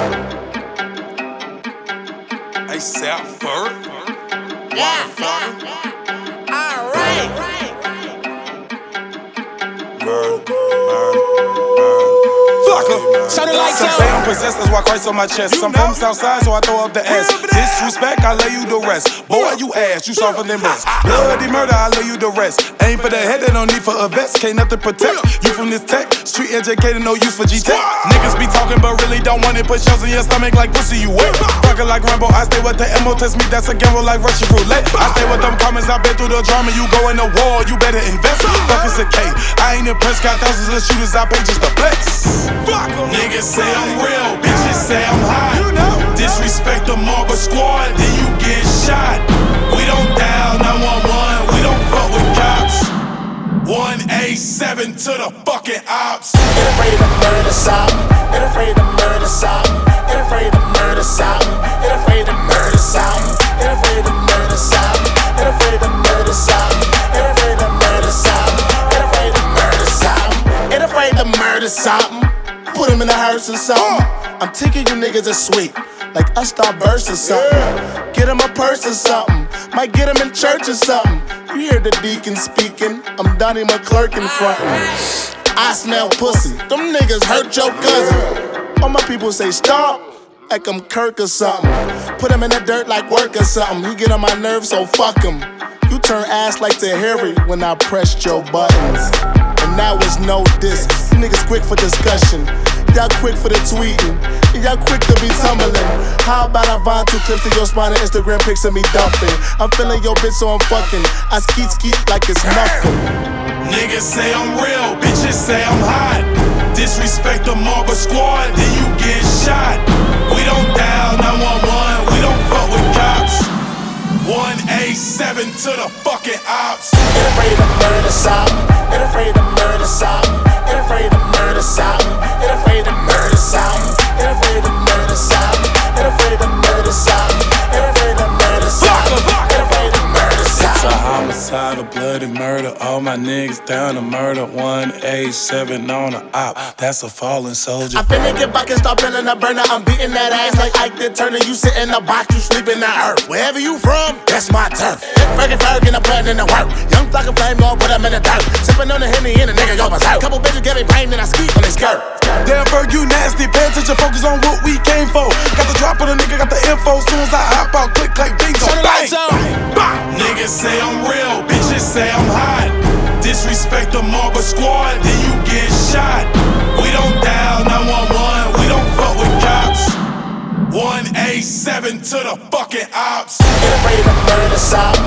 ASAP Ferg. Yeah. Alright. Shut it like some say I'm possessed, that's why Christ on my chest. Some from the south side, so I throw up the S. Disrespect, I lay you the rest. Boy, you ass, you softer than breast. Bloody murder, I lay you the rest. Aim for the head, they no need for a vest. Can't nothing protect you from this tech. Street educated, no use for G-Tech. Niggas be talking, but really don't want it. Put shells in your stomach like pussy, you wet. Fucking like Rambo, I stay with the MO. Test me, that's a gamble like Russian roulette. I stay with them comments, I been through the drama. You go in the war, you better invest. Fuck it's a K. I ain't impressed, got thousands of shooters, I pay just to flex. Fuck em. Niggas say I'm real, bitches say I'm hot. You know. Disrespect the Marble Squad, then you get shot. We don't dial 911, we don't fuck with cops. 187 to the fucking ops. Ain't afraid to murder something. Ain't afraid to murder something. Ain't afraid to murder something. Ain't afraid to murder something. Ain't afraid to murder something. Ain't afraid to murder something. Ain't afraid to murder something. Ain't afraid to murder something. Ain't afraid to murder something. Put him in the hearse or something. I'm thinking you niggas are sweet, like I start burst or something. Get him a purse or something. Might get him in church or something. You hear the deacon speaking. I'm Donnie McClurk in front. I smell pussy. Them niggas hurt your cousin. All my people say stop, like I'm Kirk or something. Put him in the dirt like work or something. He get on my nerves, so fuck him. You turn ass like Tahiri when I pressed your buttons. And that was no diss. You niggas quick for discussion. Y'all quick for the tweeting. Y'all quick to be tumbling. How about I find 2 clips of your spine and Instagram pics of me dumping? I'm feeling your bitch, so I'm fucking. I skeet like it's nothing. Niggas say I'm real, bitches say I'm hot. Disrespect the Marble Squad, then you get shot. We don't dial 911, we don't fuck with cops. 187 to the fucking ops. Ain't afraid to murder something. Ain't afraid to murder something. Ain't afraid to murder something. Ain't afraid to murder something. Ain't afraid to murder something. Ain't afraid to murder something. Ain't afraid to murder something. Ain't afraid to murder something. It's a homicide, a bloody murder. All my niggas down to murder. 187 on the op. That's a fallen soldier. I finna get back and start feeling the burner. I'm beating that ass like Ike did Turner. You sit in the box, you sleep in the earth. Wherever you from, that's my turf. Fergie Ferg and I'm putting in the work. Young flock of flame, gon' put them in the dirt. Sippin' on the Henny and a nigga go berserk. Couple bitches get me brain and I ski on they skirt. Damn, Ferg, you nasty. Pay attention, focus on what we came for. Got the drop on the nigga, got the info. Soon as I hop out, click, clack, bingo. Turn the lights on. Niggas say I'm real, bitches say I'm hot. Disrespect the Marble Squad, then you get shot. We don't dial 911, we don't fuck with cops. 187 to the fucking ops. Ain't afraid to murder something.